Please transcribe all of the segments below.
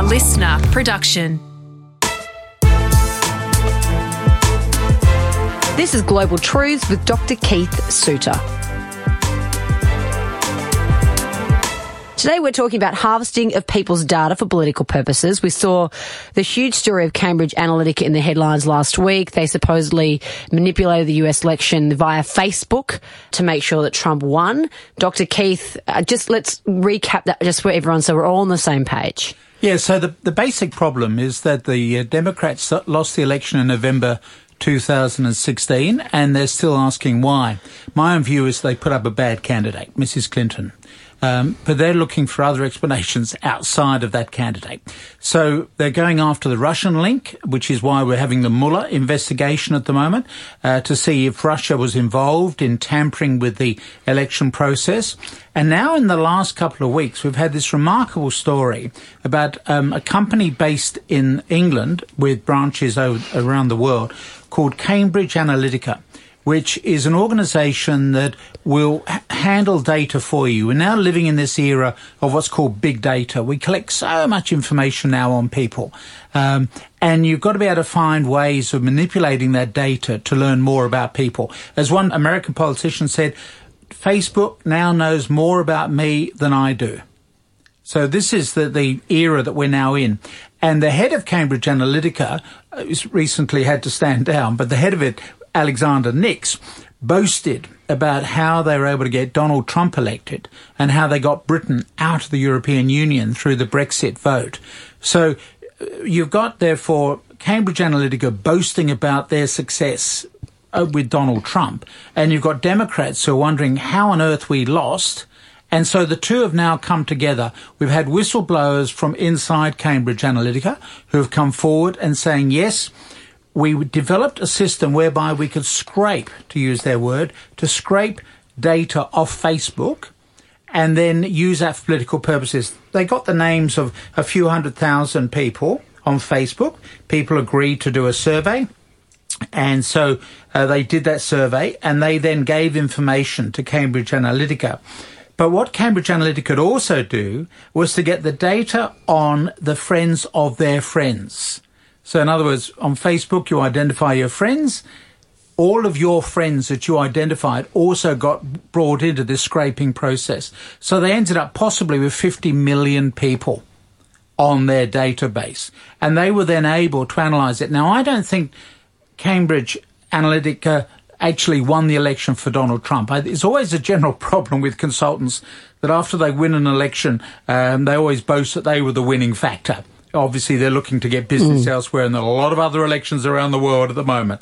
listener production. This is Global Truths with Dr. Keith Suter. Today we're talking about harvesting of people's data for political purposes. We saw the huge story of Cambridge Analytica in the headlines last week. They supposedly manipulated the US election via Facebook to make sure that Trump won. Dr. Keith, just let's recap that just for everyone so we're all on the same page. Yeah, so the basic problem is that the Democrats lost the election in November 2016, and they're still asking why. My own view is they put up a bad candidate, Mrs. Clinton. But they're looking for other explanations outside of that candidate. So they're going after the Russian link, which is why we're having the Mueller investigation at the moment, to see if Russia was involved in tampering with the election process. And now in the last couple of weeks, we've had this remarkable story about a company based in England with branches around the world called Cambridge Analytica, which is an organisation that will handle data for you. We're now living in this era of what's called big data. We collect so much information now on people. And you've got to be able to find ways of manipulating that data to learn more about people. As one American politician said, Facebook now knows more about me than I do. So this is the era that we're now in. And the head of Cambridge Analytica recently had to stand down, but the head of it, Alexander Nix, boasted about how they were able to get Donald Trump elected and how they got Britain out of the European Union through the Brexit vote. So you've got, therefore, Cambridge Analytica boasting about their success with Donald Trump, and you've got Democrats who are wondering how on earth we lost. And so the two have now come together. We've had whistleblowers from inside Cambridge Analytica who have come forward and saying, yes, we developed a system whereby we could scrape, to use their word, to scrape data off Facebook and then use that for political purposes. They got the names of a few 100,000 people on Facebook. People agreed to do a survey. And so they did that survey and they then gave information to Cambridge Analytica. But what Cambridge Analytica could also do was to get the data on the friends of their friends. So in other words, on Facebook, you identify your friends. All of your friends that you identified also got brought into this scraping process. So they ended up possibly with 50 million people on their database. And they were then able to analyse it. Now, I don't think Cambridge Analytica actually won the election for Donald Trump. It's always a general problem with consultants that after they win an election, they always boast that they were the winning factor. Obviously, they're looking to get business elsewhere, and there are a lot of other elections around the world at the moment.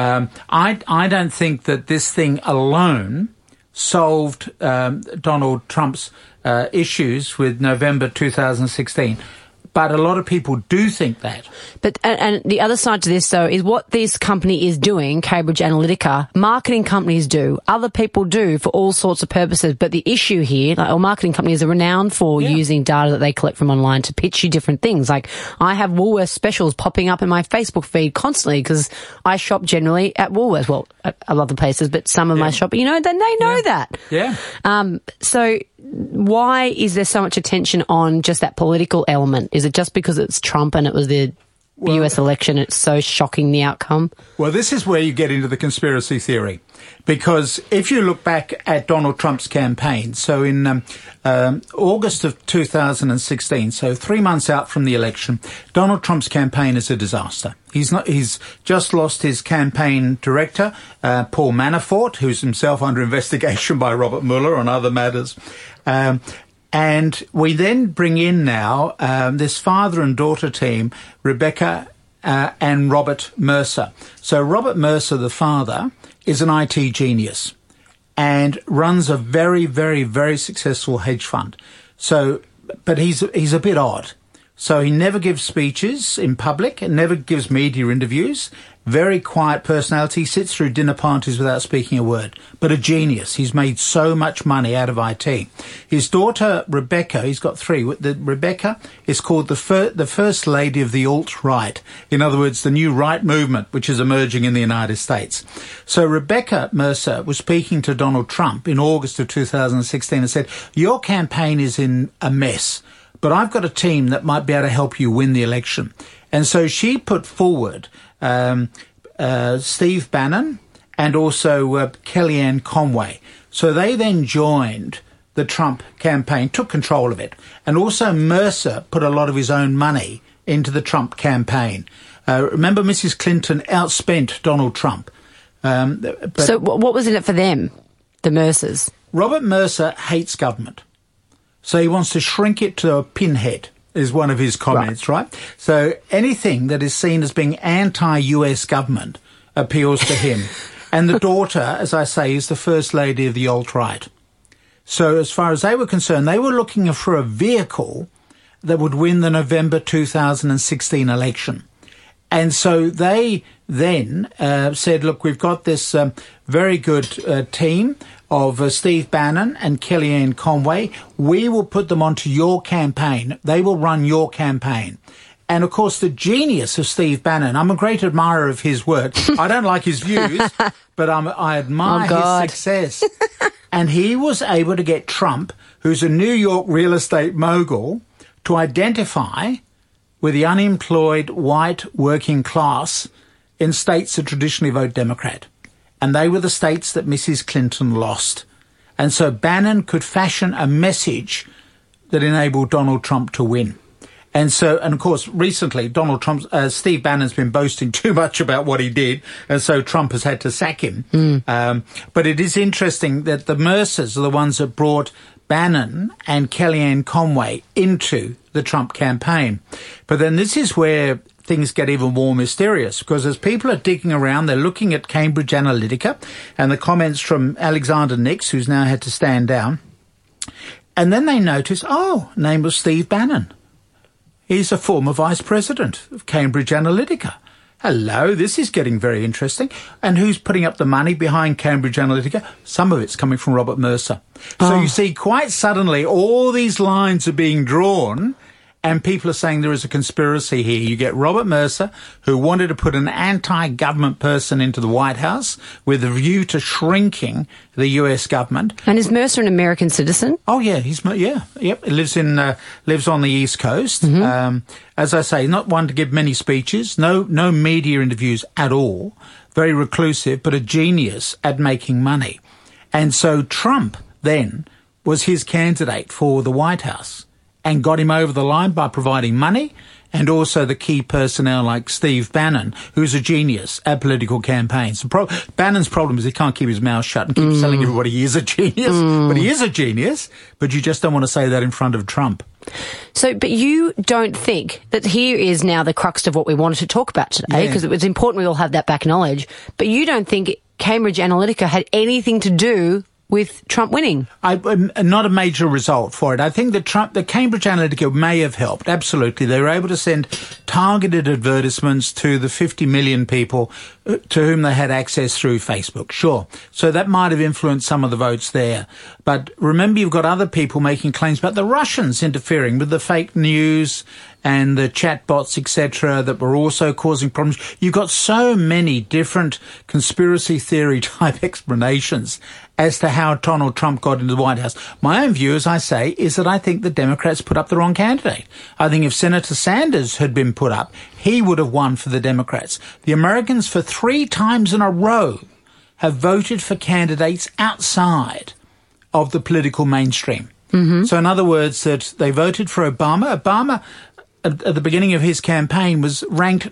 I don't think that this thing alone solved Donald Trump's issues with November 2016. But a lot of people do think that. But and the other side to this, though, is what this company is doing, Cambridge Analytica, marketing companies do, other people do for all sorts of purposes. But the issue here, like, marketing companies are renowned for using data that they collect from online to pitch you different things. Like, I have Woolworths specials popping up in my Facebook feed constantly because I shop generally at Woolworths. Well, I love the places, but some of my shopping, then they know that. Yeah. So why is there so much attention on just that political element? Is it just because it's Trump and it was the US election, it's so shocking, the outcome? Well, this is where you get into the conspiracy theory. Because if you look back at Donald Trump's campaign, so in August of 2016, so 3 months out from the election, Donald Trump's campaign is a disaster. He's just lost his campaign director, Paul Manafort, who's himself under investigation by Robert Mueller on other matters. And we then bring in now this father and daughter team, Rebecca and Robert Mercer. So Robert Mercer, the father, is an IT genius and runs a very, very, very successful hedge fund. So, but he's a bit odd. So he never gives speeches in public and never gives media interviews, very quiet personality, sits through dinner parties without speaking a word, but a genius. He's made so much money out of IT. His daughter, Rebecca, he's got three. Rebecca is called the first lady of the alt-right. In other words, the new right movement, which is emerging in the United States. So Rebecca Mercer was speaking to Donald Trump in August of 2016 and said, your campaign is in a mess, but I've got a team that might be able to help you win the election. And so she put forward Steve Bannon and also Kellyanne Conway. So they then joined the Trump campaign, took control of it. And also Mercer put a lot of his own money into the Trump campaign. Remember, Mrs. Clinton outspent Donald Trump. So what was in it for them, the Mercers? Robert Mercer hates government. So he wants to shrink it to a pinhead, is one of his comments, right? So anything that is seen as being anti-US government appeals to him. And the daughter, as I say, is the first lady of the alt-right. So as far as they were concerned, they were looking for a vehicle that would win the November 2016 election. And so they then said, look, we've got this very good team of Steve Bannon and Kellyanne Conway. We will put them onto your campaign. They will run your campaign. And, of course, the genius of Steve Bannon, I'm a great admirer of his work. I don't like his views, but I admire his success. And he was able to get Trump, who's a New York real estate mogul, to identify with the unemployed white working class in states that traditionally vote Democrat. And they were the states that Mrs. Clinton lost. And so Bannon could fashion a message that enabled Donald Trump to win. And so, and of course, recently, Steve Bannon's been boasting too much about what he did, and so Trump has had to sack him. But it is interesting that the Mercers are the ones that brought Bannon and Kellyanne Conway into the Trump campaign. But then this is where things get even more mysterious, because as people are digging around, they're looking at Cambridge Analytica and the comments from Alexander Nix, who's now had to stand down. And then they notice, name was Steve Bannon. He's a former vice president of Cambridge Analytica. Hello, this is getting very interesting. And who's putting up the money behind Cambridge Analytica? Some of it's coming from Robert Mercer. So you see, quite suddenly, all these lines are being drawn, and people are saying there is a conspiracy here. You get Robert Mercer, who wanted to put an anti-government person into the White House with a view to shrinking the US government. And is Mercer an American citizen? Oh, yeah. He lives on the East Coast. As I say, not one to give many speeches, no media interviews at all. Very reclusive, but a genius at making money. And so Trump then was his candidate for the White House, and got him over the line by providing money and also the key personnel like Steve Bannon, who's a genius at political campaigns. Bannon's problem is he can't keep his mouth shut and keep telling everybody he is a genius. But he is a genius, but you just don't want to say that in front of Trump. So, but you don't think that here is now the crux of what we wanted to talk about today, because it was important we all have that back knowledge, but you don't think Cambridge Analytica had anything to do with Trump winning? Not a major result for it. I think that the Cambridge Analytica may have helped. Absolutely. They were able to send targeted advertisements to the 50 million people to whom they had access through Facebook. Sure. So that might have influenced some of the votes there. But remember, you've got other people making claims about the Russians interfering with the fake news and the chatbots, etc., that were also causing problems. You've got so many different conspiracy theory type explanations as to how Donald Trump got into the White House. My own view, as I say, is that I think the Democrats put up the wrong candidate. I think if Senator Sanders had been put up, he would have won for the Democrats. The Americans, for 3 times in a row, have voted for candidates outside of the political mainstream. So in other words, that they voted for Obama. Obama, at the beginning of his campaign, was ranked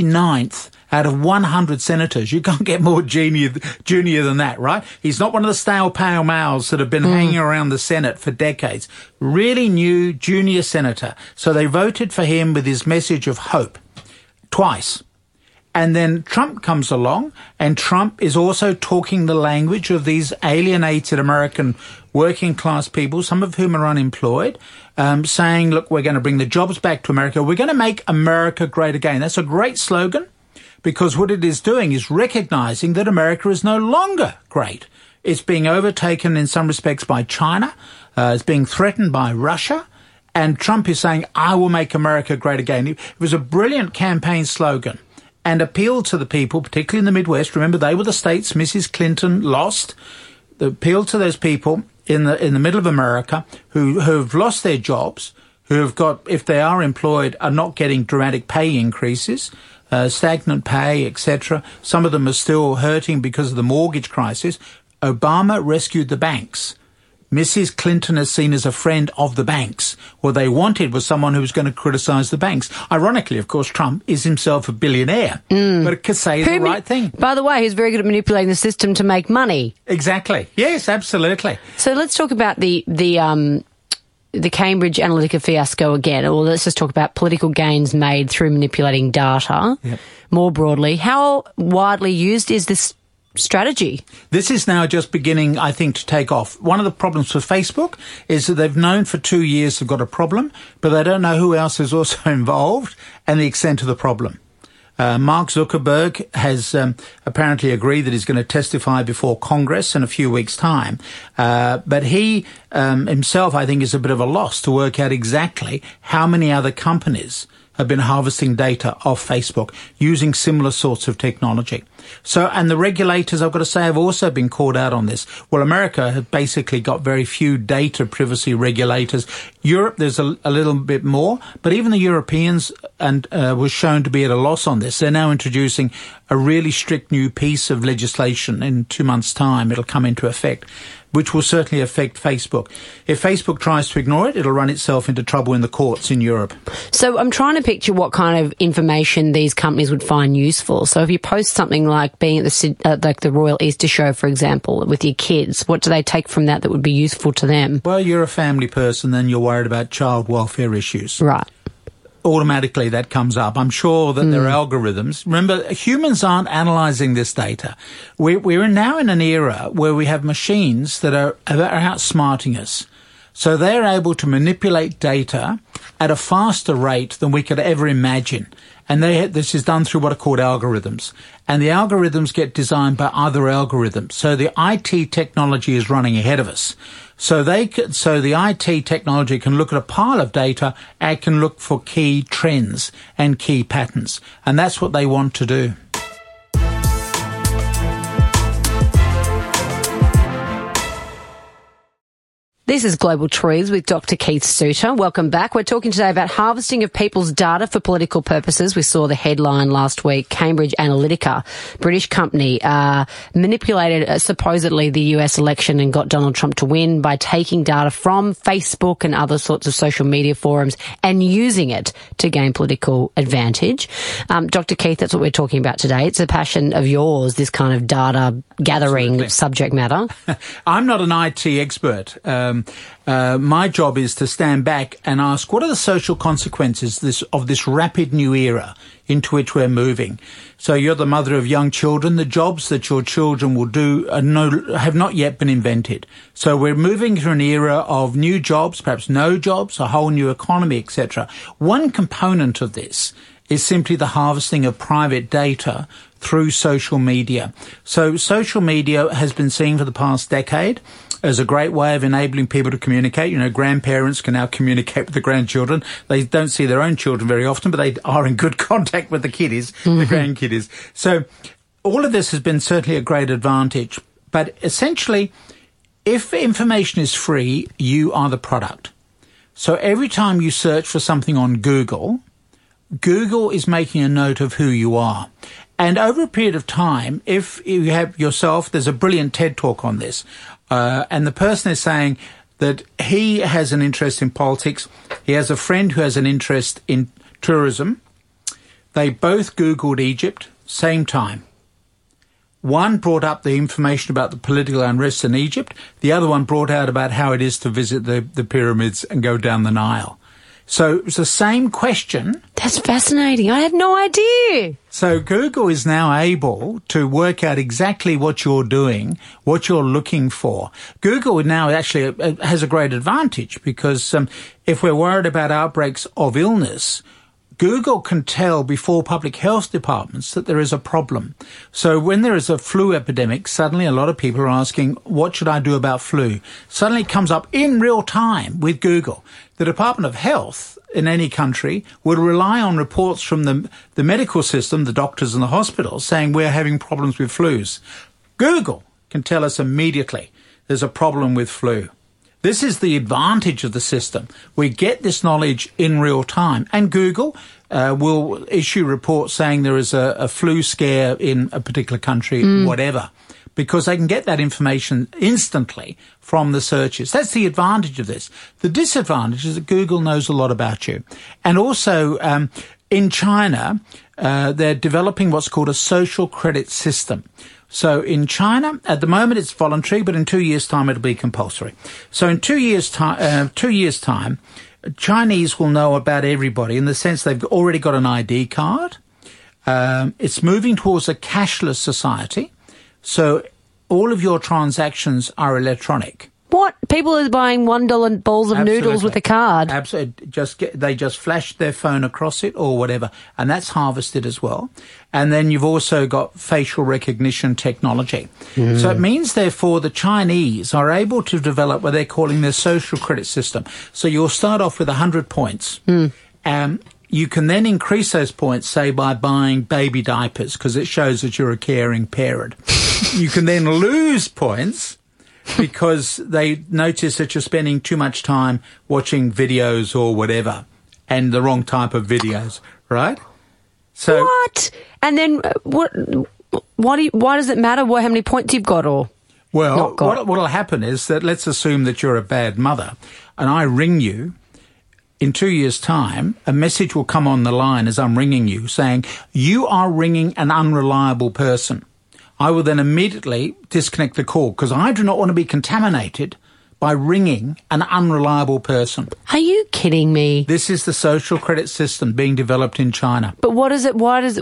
99th out of 100 senators. You can't get more junior than that, right? He's not one of the stale pale mouths that have been hanging around the Senate for decades. Really new junior senator. So they voted for him with his message of hope twice. And then Trump comes along, and Trump is also talking the language of these alienated American working class people, some of whom are unemployed, saying, look, we're going to bring the jobs back to America. We're going to make America great again. That's a great slogan. because what it is doing is recognizing that America is no longer great. It's being overtaken in some respects by China. It's being threatened by Russia. And Trump is saying, I will make America great again. It was a brilliant campaign slogan and appealed to the people, particularly in the Midwest. Remember, they were the states Mrs. Clinton lost. The appeal to those people in the middle of America who have lost their jobs, who have got, if they are employed, are not getting dramatic pay increases, stagnant pay, etc. Some of them are still hurting because of the mortgage crisis. Obama rescued the banks. Mrs. Clinton is seen as a friend of the banks. What they wanted was someone who was going to criticize the banks. Ironically, of course, Trump is himself a billionaire, but could say the right thing. By the way, he's very good at manipulating the system to make money. Exactly. Yes, absolutely. So let's talk about the Cambridge Analytica fiasco again, or let's just talk about political gains made through manipulating data more broadly. How widely used is this strategy? This is now just beginning, I think, to take off. One of the problems for Facebook is that they've known for 2 years they've got a problem, but they don't know who else is also involved and the extent of the problem. Mark Zuckerberg has apparently agreed that he's going to testify before Congress in a few weeks' time. But he himself, I think, is a bit of a loss to work out exactly how many other companies have been harvesting data off Facebook using similar sorts of technology. So, and the regulators, I've got to say, have also been called out on this. Well, America has basically got very few data privacy regulators. Europe, there's a little bit more, but even the Europeans was shown to be at a loss on this. They're now introducing a really strict new piece of legislation in 2 months' time. It'll come into effect, which will certainly affect Facebook. If Facebook tries to ignore it, it'll run itself into trouble in the courts in Europe. So I'm trying to picture what kind of information these companies would find useful. So if you post something like being at like the Royal Easter Show, for example, with your kids, what do they take from that would be useful to them? Well, you're a family person, then you're worried about child welfare issues. Right. Automatically that comes up. I'm sure that there are algorithms. Remember, humans aren't analysing this data. We're now in an era where we have machines that are outsmarting us. So they're able to manipulate data at a faster rate than we could ever imagine. And this is done through what are called algorithms. And the algorithms get designed by other algorithms. So the IT technology is running ahead of us. So the IT technology can look at a pile of data and can look for key trends and key patterns. And that's what they want to do. This is Global Truths with Dr. Keith Suter. Welcome back. We're talking today about harvesting of people's data for political purposes. We saw the headline last week, Cambridge Analytica, British company, manipulated supposedly the US election and got Donald Trump to win by taking data from Facebook and other sorts of social media forums and using it to gain political advantage. Dr. Keith, that's what we're talking about today. It's a passion of yours, this kind of data gathering subject matter. I'm not an IT expert. My job is to stand back and ask, what are the social consequences of this rapid new era into which we're moving? So you're the mother of young children. The jobs that your children will do have not yet been invented. So we're moving to an era of new jobs, perhaps no jobs, a whole new economy, etc. One component of this is simply the harvesting of private data through social media. So social media has been seen for the past decade as a great way of enabling people to communicate. You know, grandparents can now communicate with the grandchildren. They don't see their own children very often, but they are in good contact with the kiddies, the grandkiddies. So all of this has been certainly a great advantage. But essentially, if information is free, you are the product. So every time you search for something on Google, Google is making a note of who you are. And over a period of time, if you have yourself, there's a brilliant TED talk on this, and the person is saying that he has an interest in politics. He has a friend who has an interest in tourism. They both Googled Egypt, same time. One brought up the information about the political unrest in Egypt. The other one brought out about how it is to visit the pyramids and go down the Nile. So it was the same question. That's fascinating. I had no idea. So Google is now able to work out exactly what you're doing, what you're looking for. Google now actually has a great advantage because if we're worried about outbreaks of illness, Google can tell before public health departments that there is a problem. So when there is a flu epidemic, suddenly a lot of people are asking, what should I do about flu? Suddenly it comes up in real time with Google. The Department of Health in any country would rely on reports from the medical system, the doctors and the hospitals, saying we're having problems with flus. Google can tell us immediately there's a problem with flu. This is the advantage of the system. We get this knowledge in real time. And Google will issue reports saying there is a flu scare in a particular country, whatever, because they can get that information instantly from the searches. That's the advantage of this. The disadvantage is that Google knows a lot about you. And also, in China, they're developing what's called a social credit system. So in China, at the moment it's voluntary, but in 2 years' time it'll be compulsory. So in 2 years' time, Chinese will know about everybody in the sense they've already got an ID card. It's moving towards a cashless society. So all of your transactions are electronic. What? People are buying $1 bowls of noodles with a card. Absolutely. They just flash their phone across it or whatever, and that's harvested as well. And then you've also got facial recognition technology. So it means, therefore, the Chinese are able to develop what they're calling their social credit system. So you'll start off with 100 points. You can then increase those points, say, by buying baby diapers, because it shows that you're a caring parent. You can then lose points because they notice that you're spending too much time watching videos or whatever, and the wrong type of videos, right? So what? And then why does it matter how many points you've got or not got? What will happen is that, let's assume that you're a bad mother, and I ring you. In 2 years' time, a message will come on the line as I'm ringing you saying, you are ringing an unreliable person. I will then immediately disconnect the call because I do not want to be contaminated by ringing an unreliable person. Are you kidding me? This is the social credit system being developed in China. But why does it...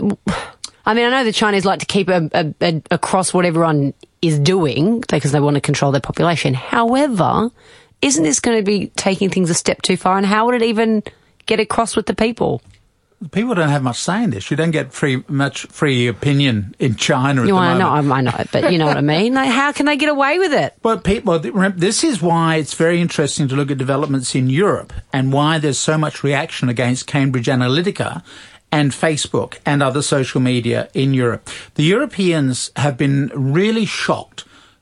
I mean, I know the Chinese like to keep across what everyone is doing because they want to control their population. However, isn't this going to be taking things a step too far? And how would it even get across with the people? People don't have much say in this. You don't get much free opinion in China at the moment. I know, but you know what I mean? Like, how can they get away with it? Well, remember, this is why it's very interesting to look at developments in Europe and why there's so much reaction against Cambridge Analytica and Facebook and other social media in Europe. The Europeans have been really shocked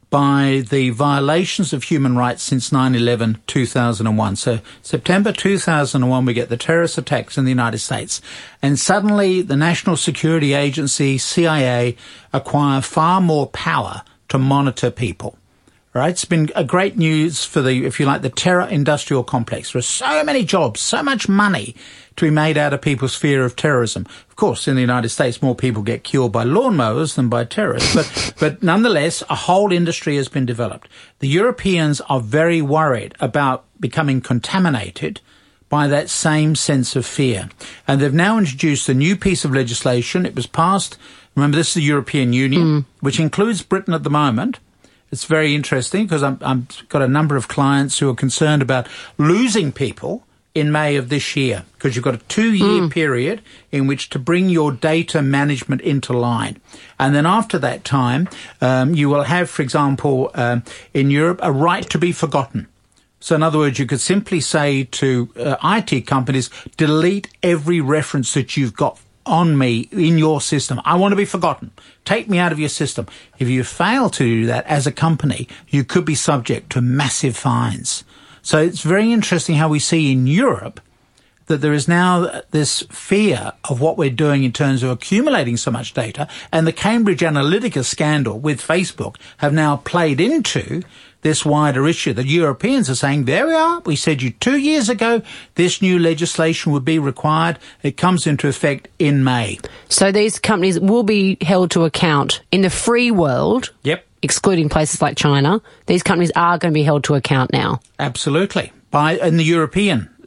by the violations of human rights since 9/11, 2001. So September 2001, we get the terrorist attacks in the United States. And suddenly the National Security Agency, CIA, acquire far more power to monitor people. Right? It's been a great news for the terror industrial complex. There are so many jobs, so much money to be made out of people's fear of terrorism. Of course, in the United States, more people get killed by lawnmowers than by terrorists. But nonetheless, a whole industry has been developed. The Europeans are very worried about becoming contaminated by that same sense of fear. And they've now introduced a new piece of legislation. It was passed, remember, this is the European Union, which includes Britain at the moment. It's very interesting because I've got a number of clients who are concerned about losing people in May of this year because you've got a 2-year period in which to bring your data management into line. And then after that time, you will have, for example, in Europe, a right to be forgotten. So in other words, you could simply say to IT companies, delete every reference that you've got on me in your system. I want to be forgotten. Take me out of your system. If you fail to do that as a company, you could be subject to massive fines. So it's very interesting how we see in Europe that there is now this fear of what we're doing in terms of accumulating so much data, and the Cambridge Analytica scandal with Facebook have now played into this wider issue. The Europeans are saying, there we are, we said you 2 years ago this new legislation would be required. It comes into effect in May. So these companies will be held to account in the free world. Yep. Excluding places like China. These companies are going to be held to account now. Absolutely. In the European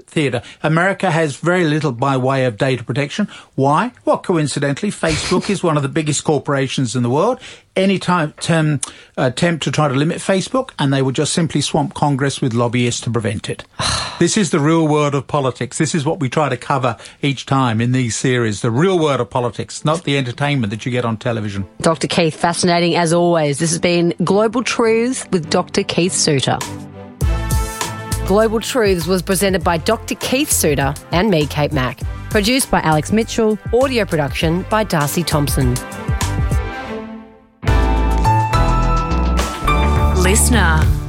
theatre. America has very little by way of data protection. Why? Well, coincidentally, Facebook is one of the biggest corporations in the world. Any attempt to try to limit Facebook, and they would just simply swamp Congress with lobbyists to prevent it. This is the real world of politics. This is what we try to cover each time in these series, the real world of politics, not the entertainment that you get on television. Dr. Keith, fascinating as always. This has been Global Truths with Dr. Keith Suter. Global Truths was presented by Dr. Keith Suter and me, Kate Mack. Produced by Alex Mitchell. Audio production by Darcy Thompson. Listener.